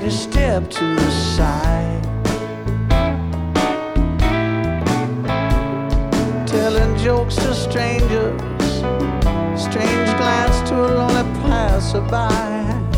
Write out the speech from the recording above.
you step to the side, telling jokes to strangers, strange glance to a lonely passerby.